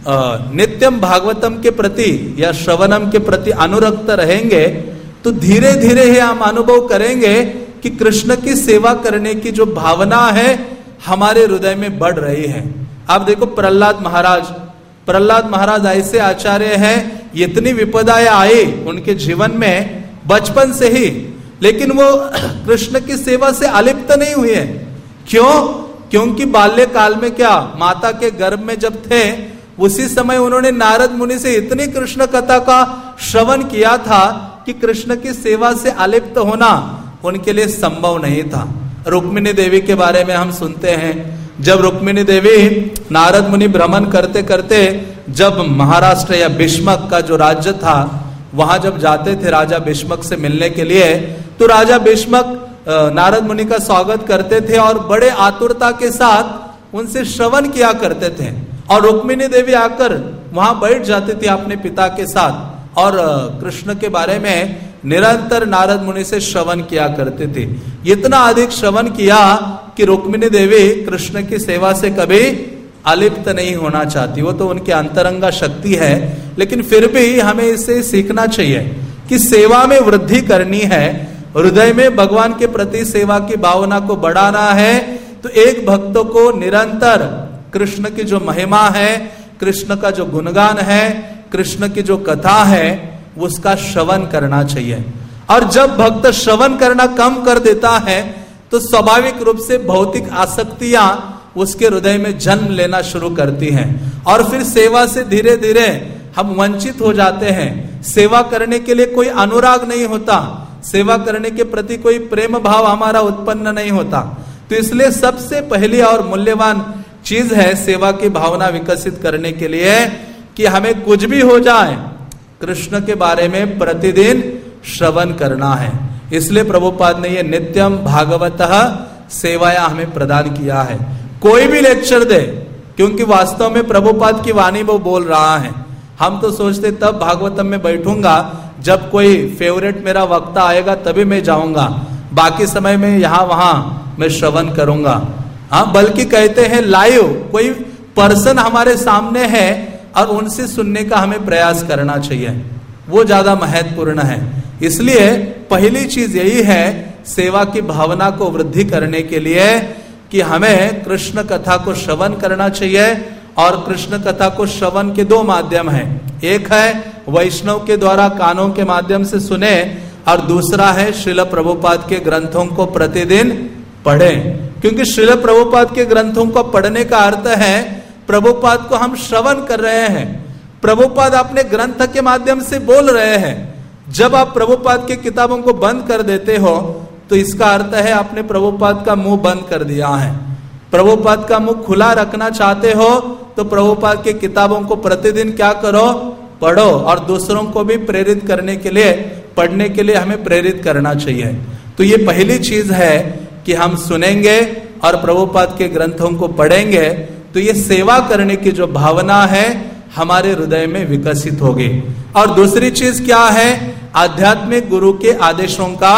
नित्यम भागवतम के प्रति या श्रवणम के प्रति अनुरक्त रहेंगे तो धीरे धीरे ही हम अनुभव करेंगे कि कृष्ण की सेवा करने की जो भावना है हमारे हृदय में बढ़ रही है। आप देखो प्रहलाद महाराज प्रहलाद महाराज ऐसे आचार्य हैं, इतनी विपदाएं आई उनके जीवन में बचपन से ही, लेकिन वो कृष्ण की सेवा से अलिप्त नहीं हुए। क्यों? क्योंकि बाल्यकाल में क्या, माता के गर्भ में जब थे उसी समय उन्होंने नारद मुनि से इतनी कृष्ण कथा का श्रवण किया था कि कृष्ण की सेवा से अलिप्त होना उनके लिए संभव नहीं था। रुक्मिणी देवी के बारे में हम सुनते हैं, जब रुक्मिणी देवी नारद मुनि भ्रमण करते करते जब महाराष्ट्र या भीष्मक का जो राज्य था वहां जब जाते थे राजा भीष्मक से मिलने के लिए, तो राजा भीष्मक नारद मुनि का स्वागत करते थे और बड़े आतुरता के साथ उनसे श्रवण किया करते थे। और रुक्मिणी देवी आकर वहां बैठ जाती थी अपने पिता के साथ और कृष्ण के बारे में निरंतर नारद मुनि से श्रवण किया करते थे। इतना अधिक श्रवण किया कि रुक्मिणी देवी कृष्ण की सेवा से कभी अलिप्त नहीं होना चाहती। वो तो उनकी अंतरंगा शक्ति है, लेकिन फिर भी हमें इससे सीखना चाहिए कि सेवा में वृद्धि करनी है, हृदय में भगवान के प्रति सेवा की भावना को बढ़ाना है। तो एक भक्त को निरंतर कृष्ण की जो महिमा है, कृष्ण का जो गुणगान है, कृष्ण की जो कथा है उसका श्रवण करना चाहिए। और जब भक्त श्रवण करना कम कर देता है तो स्वाभाविक रूप से भौतिक आसक्तियां उसके हृदय में जन्म लेना शुरू करती हैं और फिर सेवा से धीरे धीरे हम वंचित हो जाते हैं। सेवा करने के लिए कोई अनुराग नहीं होता, सेवा करने के प्रति कोई प्रेम भाव हमारा उत्पन्न नहीं होता। तो इसलिए सबसे पहली और मूल्यवान चीज है सेवा की भावना विकसित करने के लिए कि हमें कुछ भी हो जाए कृष्ण के बारे में प्रतिदिन श्रवण करना है। इसलिए प्रभुपाद ने ये नित्यम भागवतः सेवाया हमें प्रदान किया है। कोई भी लेक्चर दे, क्योंकि वास्तव में प्रभुपाद की वाणी वो बोल रहा है। हम तो सोचते तब भागवतम में बैठूंगा जब कोई फेवरेट मेरा वक्ता आएगा तभी मैं जाऊंगा, बाकी समय में यहाँ वहां मैं श्रवण करूंगा। हाँ, बल्कि कहते हैं लाइव कोई पर्सन हमारे सामने है और उनसे सुनने का हमें प्रयास करना चाहिए, वो ज्यादा महत्वपूर्ण है। इसलिए पहली चीज यही है सेवा की भावना को वृद्धि करने के लिए कि हमें कृष्ण कथा को श्रवण करना चाहिए। और कृष्ण कथा को श्रवण के दो माध्यम हैं, एक है वैष्णव के द्वारा कानों के माध्यम से सुने और दूसरा है श्रील प्रभुपाद के ग्रंथों को प्रतिदिन पढ़ें। क्योंकि श्रील प्रभुपाद के ग्रंथों को पढ़ने का अर्थ है प्रभुपाद को हम श्रवण कर रहे हैं, प्रभुपाद अपने ग्रंथ के माध्यम से बोल रहे हैं। जब आप प्रभुपाद की किताबों को बंद कर देते हो तो इसका अर्थ है आपने प्रभुपाद का मुंह बंद कर दिया है। प्रभुपाद का मुख खुला रखना चाहते हो तो प्रभुपाद की किताबों को प्रतिदिन क्या करो, पढ़ो, और दूसरों को भी प्रेरित करने के लिए, पढ़ने के लिए हमें प्रेरित करना चाहिए। तो ये पहली चीज है कि हम सुनेंगे और प्रभुपाद के ग्रंथों को पढ़ेंगे तो ये सेवा करने की जो भावना है हमारे हृदय में विकसित होगी। और दूसरी चीज क्या है, आध्यात्मिक गुरु के आदेशों का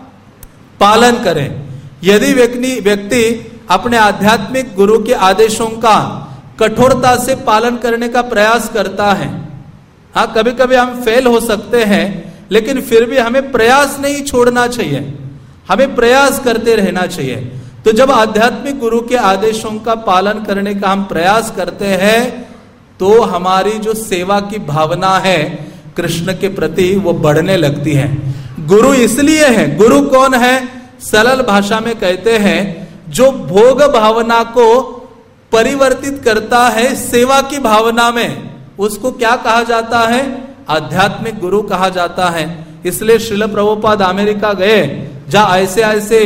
पालन करें। यदि व्यक्ति व्यक्ति अपने आध्यात्मिक गुरु के आदेशों का कठोरता से पालन करने का प्रयास करता है, हाँ कभी कभी हम फेल हो सकते हैं, लेकिन फिर भी हमें प्रयास नहीं छोड़ना चाहिए, हमें प्रयास करते रहना चाहिए। तो जब आध्यात्मिक गुरु के आदेशों का पालन करने का हम प्रयास करते हैं तो हमारी जो सेवा की भावना है कृष्ण के प्रति वो बढ़ने लगती है। गुरु इसलिए है, गुरु कौन है, सरल भाषा में कहते हैं जो भोग भावना को परिवर्तित करता है सेवा की भावना में, उसको क्या कहा जाता है, आध्यात्मिक गुरु कहा जाता है। इसलिए श्रील प्रभुपाद अमेरिका गए जहां ऐसे ऐसे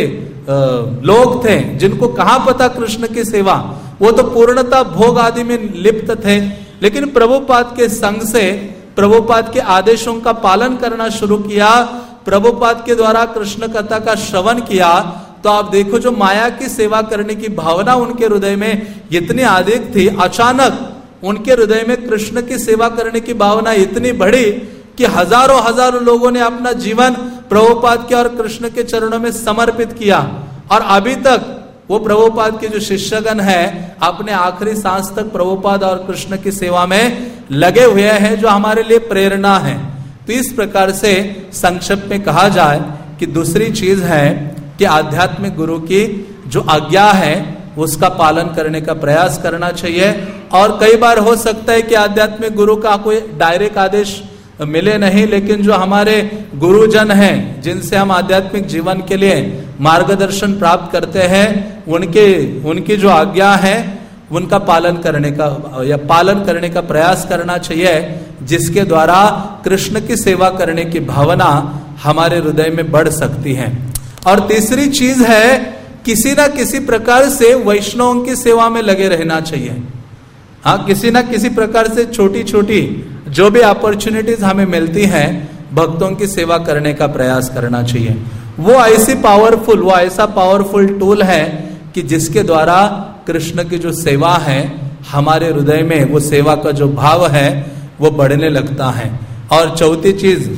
लोग थे जिनको कहां पता कृष्ण की सेवा, वो तो पूर्णतः भोग आदि में लिप्त थे, लेकिन प्रभुपाद के संग से प्रभुपाद के आदेशों का पालन करना शुरू किया, प्रभुपाद के द्वारा कृष्ण कथा का श्रवण किया, तो आप देखो जो माया की सेवा करने की भावना उनके हृदय में इतनी अधिक थी, अचानक उनके हृदय में कृष्ण की सेवा करने की भावना इतनी बढ़ी कि हजारों हजारों लोगों ने अपना जीवन प्रभुपाद के और कृष्ण के चरणों में समर्पित किया। और अभी तक वो प्रभुपाद के जो शिष्यगण हैं अपने आखिरी सांस तक प्रभुपाद और कृष्ण की सेवा में लगे हुए हैं, जो हमारे लिए प्रेरणा है। तो इस प्रकार से संक्षेप में कहा जाए कि दूसरी चीज है कि आध्यात्मिक गुरु की जो आज्ञा है उसका पालन करने का प्रयास करना चाहिए। और कई बार हो सकता है कि आध्यात्मिक गुरु का कोई डायरेक्ट आदेश मिले नहीं, लेकिन जो हमारे गुरुजन हैं जिनसे हम आध्यात्मिक जीवन के लिए मार्गदर्शन प्राप्त करते हैं, उनके उनकी जो आज्ञा है उनका पालन करने का या पालन करने का प्रयास करना चाहिए, जिसके द्वारा कृष्ण की सेवा करने की भावना हमारे हृदय में बढ़ सकती है। और तीसरी चीज है किसी ना किसी प्रकार से वैष्णवों की सेवा में लगे रहना चाहिए। हाँ, किसी ना किसी प्रकार से छोटी छोटी जो भी अपॉर्चुनिटीज हमें मिलती हैं भक्तों की सेवा करने का प्रयास करना चाहिए। वो ऐसी पावरफुल वो ऐसा पावरफुल टूल है कि जिसके द्वारा कृष्ण की जो सेवा है हमारे हृदय में वो सेवा का जो भाव है वो बढ़ने लगता है। और चौथी चीज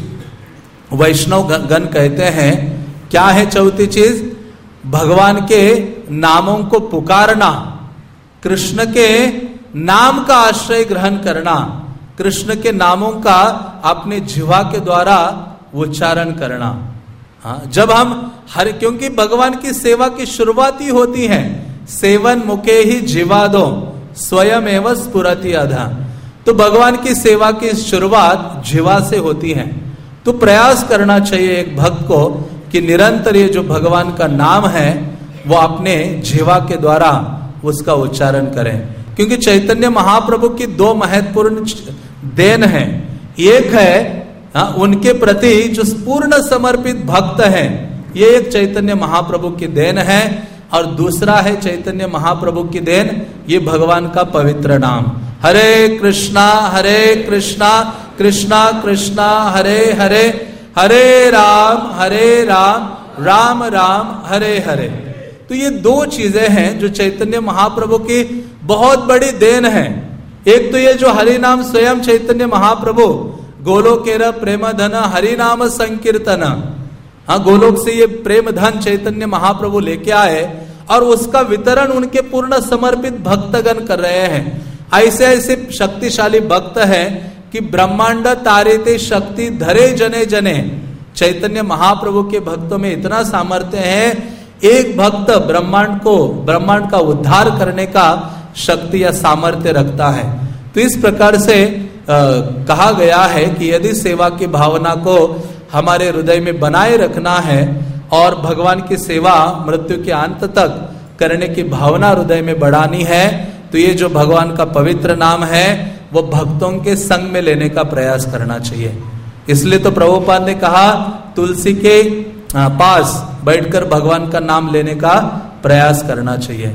वैष्णव गण कहते हैं, क्या है चौथी चीज, भगवान के नामों को पुकारना, कृष्ण के नाम का आश्रय ग्रहण करना, कृष्ण के नामों का अपने जिह्वा के द्वारा उच्चारण करना। हाँ, जब हम हर क्योंकि भगवान की सेवा की शुरुआत ही होती है सेवन मुखे ही जिह्वादो स्वयं एवं स्फुरति अधा। तो भगवान की सेवा की शुरुआत जिह्वा से होती है। तो प्रयास करना चाहिए एक भक्त को कि निरंतर ये जो भगवान का नाम है वो अपने जिह्वा के द्वारा उसका उच्चारण करें। क्योंकि चैतन्य महाप्रभु की दो महत्वपूर्ण देन है, एक है हाँ, उनके प्रति जो पूर्ण समर्पित भक्त है, ये एक चैतन्य महाप्रभु की देन है, और दूसरा है चैतन्य महाप्रभु की देन ये भगवान का पवित्र नाम, हरे कृष्णा हरे कृष्णा कृष्णा कृष्णा हरे हरे, हरे राम हरे राम राम राम हरे हरे। तो ये दो चीजें हैं जो चैतन्य महाप्रभु की बहुत बड़ी देन है। एक तो ये जो हरि नाम स्वयं चैतन्य महाप्रभु गोलोकेर प्रेम धन हरि नाम संकीर्तन, हाँ गोलोक से ये प्रेम धन चैतन्य महाप्रभु लेके आए और उसका वितरण उनके पूर्ण समर्पित भक्तगण कर रहे हैं। ऐसे ऐसे शक्तिशाली भक्त हैं कि ब्रह्मांड तारेते शक्ति धरे जने जने। चैतन्य महाप्रभु के भक्तों में इतना सामर्थ्य है, एक भक्त ब्रह्मांड को ब्रह्मांड का उद्धार करने का शक्ति या सामर्थ्य रखता है। तो इस प्रकार से आ, कहा गया है कि यदि सेवा की भावना को हमारे हृदय में बनाए रखना है और भगवान की सेवा मृत्यु के अंत तक करने की भावना हृदय में बढ़ानी है, तो ये जो भगवान का पवित्र नाम है वो भक्तों के संग में लेने का प्रयास करना चाहिए। इसलिए तो प्रभुपाद ने कहा तुलसी के पास बैठकर भगवान का नाम लेने का प्रयास करना चाहिए।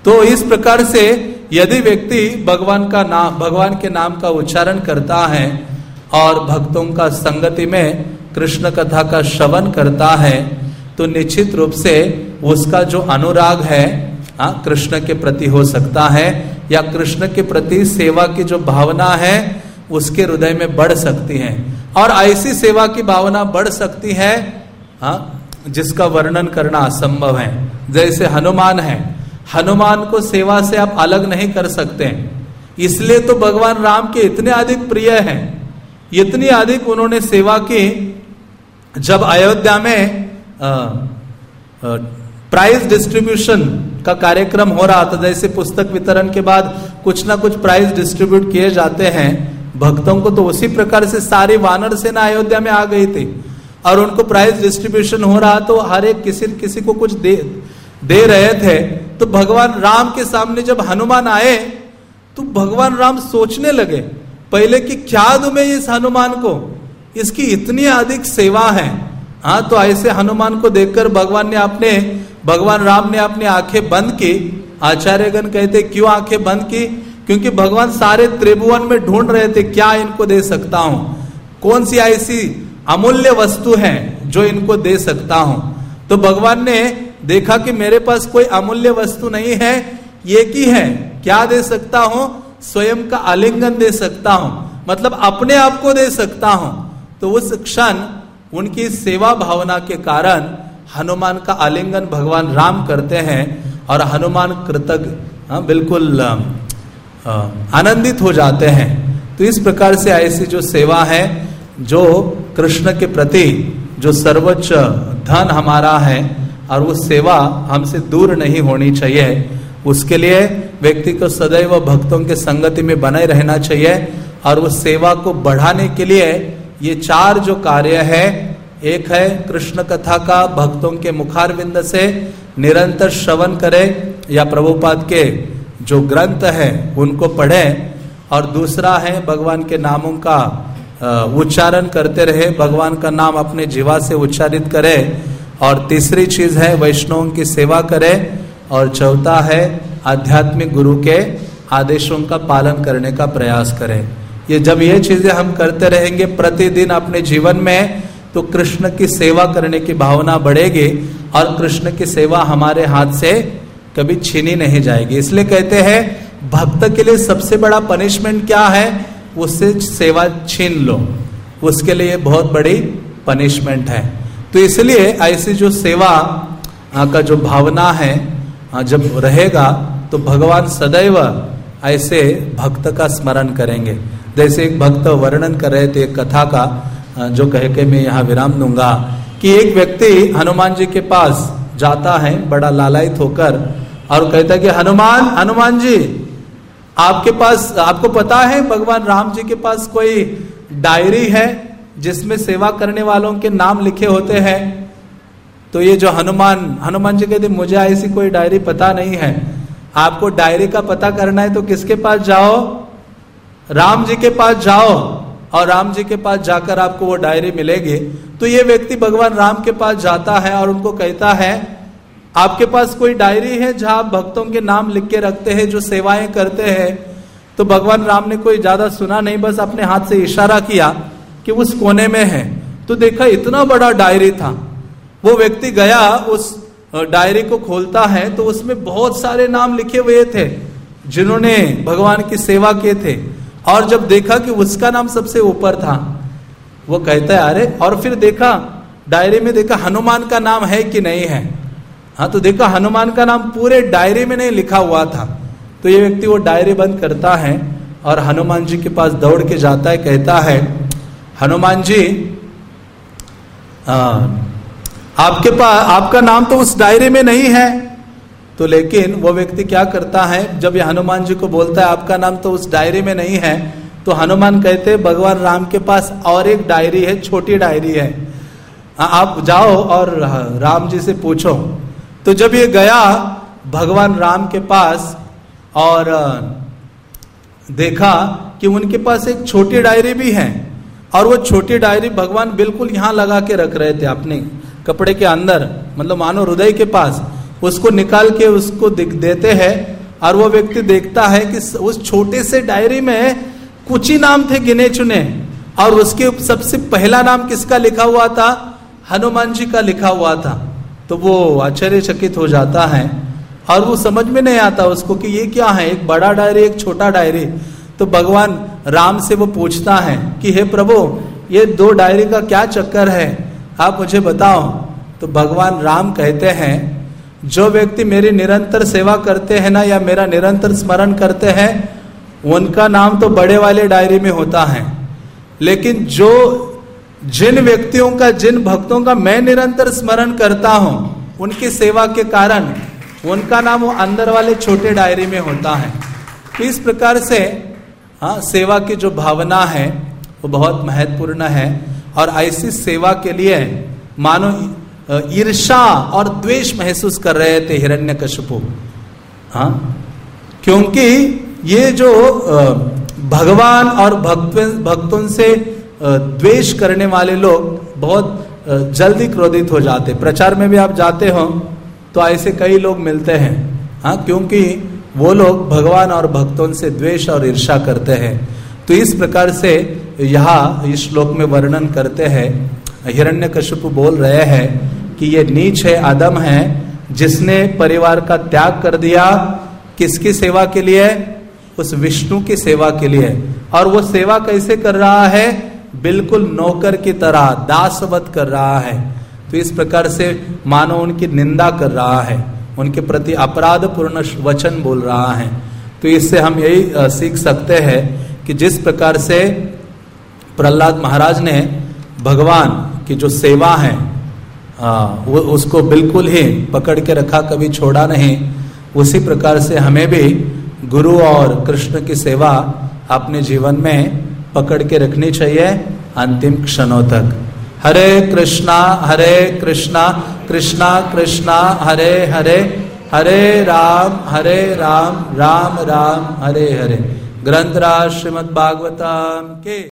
तो इस प्रकार से यदि व्यक्ति भगवान का नाम भगवान के नाम का उच्चारण करता है और भक्तों का संगति में कृष्ण कथा का श्रवण करता है, तो निश्चित रूप से उसका जो अनुराग है आ, कृष्ण के प्रति हो सकता है, या कृष्ण के प्रति सेवा की जो भावना है उसके हृदय में बढ़ सकती है। और ऐसी सेवा की भावना बढ़ सकती है आ, जिसका वर्णन करना असंभव है। जैसे हनुमान है, हनुमान को सेवा से आप अलग नहीं कर सकते, इसलिए तो भगवान राम के इतने अधिक प्रिय हैं, इतनी अधिक उन्होंने सेवा की। जब अयोध्या में प्राइज डिस्ट्रीब्यूशन का कार्यक्रम हो रहा था, जैसे पुस्तक वितरण के बाद कुछ ना कुछ प्राइज डिस्ट्रीब्यूट किए जाते हैं भक्तों को, तो उसी प्रकार से सारी वानर सेना अयोध्या में आ गई थी और उनको प्राइज डिस्ट्रीब्यूशन हो रहा, तो हर एक किसी किसी को कुछ दे दे रहे थे। तो भगवान राम के सामने जब हनुमान आए तो भगवान राम सोचने लगे पहले कि क्या दूं मैं इस हनुमान को, इसकी इतनी अधिक सेवा है। हाँ, तो ऐसे हनुमान को देखकर भगवान ने अपने भगवान राम ने अपनी आंखें बंद की। आचार्यगण कहते क्यों आंखें बंद की? क्योंकि भगवान सारे त्रिभुवन में ढूंढ रहे थे क्या इनको दे सकता हूं, कौन सी ऐसी अमूल्य वस्तु है जो इनको दे सकता हूं। तो भगवान ने देखा कि मेरे पास कोई अमूल्य वस्तु नहीं है, ये की है, क्या दे सकता हूं? स्वयं का आलिंगन दे सकता हूं, मतलब अपने आप को दे सकता हूं। तो उस क्षण उनकी सेवा भावना के कारण हनुमान का आलिंगन भगवान राम करते हैं और हनुमान कृतज्ञ बिल्कुल आनंदित हो जाते हैं। तो इस प्रकार से ऐसी जो सेवा है, जो कृष्ण के प्रति जो सर्वोच्च धन हमारा है और वो सेवा हमसे दूर नहीं होनी चाहिए, उसके लिए व्यक्ति को सदैव भक्तों के संगति में बने रहना चाहिए। और उस सेवा को बढ़ाने के लिए ये चार जो कार्य है, एक है कृष्ण कथा का भक्तों के मुखारविंद से निरंतर श्रवण करें या प्रभुपाद के जो ग्रंथ है उनको पढ़ें, और दूसरा है भगवान के नामों का उच्चारण करते रहे, भगवान का नाम अपने जीवा से उच्चारित करें, और तीसरी चीज है वैष्णवों की सेवा करें, और चौथा है आध्यात्मिक गुरु के आदेशों का पालन करने का प्रयास करें। ये जब ये चीजें हम करते रहेंगे प्रतिदिन अपने जीवन में, तो कृष्ण की सेवा करने की भावना बढ़ेगी और कृष्ण की सेवा हमारे हाथ से कभी छीनी नहीं जाएगी। इसलिए कहते हैं भक्त के लिए सबसे बड़ा पनिशमेंट क्या है? उससे सेवा छीन लो, उसके लिए बहुत बड़ी पनिशमेंट है। तो इसलिए ऐसी जो सेवा का जो भावना है जब रहेगा तो भगवान सदैव ऐसे भक्त का स्मरण करेंगे। जैसे एक भक्त वर्णन कर रहे थे एक कथा का, जो कह के मैं यहाँ विराम दूंगा, कि एक व्यक्ति हनुमान जी के पास जाता है बड़ा लालायित होकर और कहता है कि हनुमान हनुमान जी आपके पास, आपको पता है भगवान राम जी के पास कोई डायरी है जिसमें सेवा करने वालों के नाम लिखे होते हैं? तो ये जो हनुमान हनुमान जी कहते मुझे ऐसी कोई डायरी पता नहीं है। आपको डायरी का पता करना है तो किसके पास जाओ? राम जी के पास जाओ, और राम जी के पास जाकर आपको वो डायरी मिलेगी। तो ये व्यक्ति भगवान राम के पास जाता है और उनको कहता है आपके पास कोई डायरी है जहां आप भक्तों के नाम लिख के रखते हैं जो सेवाएं करते हैं? तो भगवान राम ने कोई ज्यादा सुना नहीं, बस अपने हाथ से इशारा किया कि उस कोने में है। तो देखा इतना बड़ा डायरी था। वो व्यक्ति गया, उस डायरी को खोलता है तो उसमें बहुत सारे नाम लिखे हुए थे जिन्होंने भगवान की सेवा किए थे, और जब देखा कि उसका नाम सबसे ऊपर था, वो कहता है अरे, और फिर देखा डायरी में, देखा हनुमान का नाम है कि नहीं है। हाँ, तो देखा हनुमान का नाम पूरे डायरी में नहीं लिखा हुआ था। तो ये व्यक्ति वो डायरी बंद करता है और हनुमान जी के पास दौड़ के जाता है, कहता है हनुमान जी आ, आपके पास आपका नाम तो उस डायरी में नहीं है। तो लेकिन वो व्यक्ति क्या करता है, जब ये हनुमान जी को बोलता है आपका नाम तो उस डायरी में नहीं है, तो हनुमान कहते हैं भगवान राम के पास और एक डायरी है, छोटी डायरी है, आप जाओ और राम जी से पूछो। तो जब ये गया भगवान राम के पास और देखा कि उनके पास एक छोटी डायरी भी है, और वो छोटी डायरी भगवान बिल्कुल यहाँ लगा के रख रहे थे अपने कपड़े के अंदर, मतलब मानो हृदय के पास। उसको निकाल के उसको देते हैं और वो व्यक्ति देखता है कि उस छोटे से डायरी में कुछ ही नाम थे गिने चुने, और उसके सबसे पहला नाम किसका लिखा हुआ था? हनुमान जी का लिखा हुआ था। तो वो आश्चर्यचकित हो जाता है और वो समझ में नहीं आता उसको कि ये क्या है, एक बड़ा डायरी एक छोटा डायरी। तो भगवान राम से वो पूछता है कि हे प्रभु, ये दो डायरी का क्या चक्कर है, आप मुझे बताओ। तो भगवान राम कहते हैं, जो व्यक्ति मेरी निरंतर सेवा करते हैं ना, या मेरा निरंतर स्मरण करते हैं, उनका नाम तो बड़े वाले डायरी में होता है, लेकिन जो जिन व्यक्तियों का, जिन भक्तों का मैं निरंतर स्मरण करता हूं, उनकी सेवा के कारण उनका नाम वो अंदर वाले छोटे डायरी में होता है। तो इस प्रकार से हाँ, सेवा की जो भावना है वो बहुत महत्वपूर्ण है। और ऐसी सेवा के लिए मानो ईर्ष्या और द्वेष महसूस कर रहे थे हिरण्यकशिपु। हाँ, क्योंकि ये जो भगवान और भक्त भक्तों से द्वेष करने वाले लोग बहुत जल्दी क्रोधित हो जाते। प्रचार में भी आप जाते हो तो ऐसे कई लोग मिलते हैं, हाँ, क्योंकि वो लोग भगवान और भक्तों से द्वेष और ईर्ष्या करते हैं। तो इस प्रकार से यहाँ इस श्लोक में वर्णन करते हैं, हिरण्यकशिपु बोल रहे हैं कि ये नीच है, अधम है, जिसने परिवार का त्याग कर दिया। किसकी सेवा के लिए? उस विष्णु की सेवा के लिए। और वो सेवा कैसे कर रहा है? बिल्कुल नौकर की तरह, दासवत कर रहा है। तो इस प्रकार से मानो उनकी निंदा कर रहा है, उनके प्रति अपराध पूर्ण वचन बोल रहा है। तो इससे हम यही सीख सकते हैं कि जिस प्रकार से प्रहलाद महाराज ने भगवान की जो सेवा है आ, वो उसको बिल्कुल ही पकड़ के रखा, कभी छोड़ा नहीं, उसी प्रकार से हमें भी गुरु और कृष्ण की सेवा अपने जीवन में पकड़ के रखनी चाहिए अंतिम क्षणों तक। हरे कृष्णा हरे कृष्णा कृष्णा कृष्णा हरे हरे, हरे राम हरे राम राम राम हरे हरे। ग्रंथराज श्रीमद् भागवतम के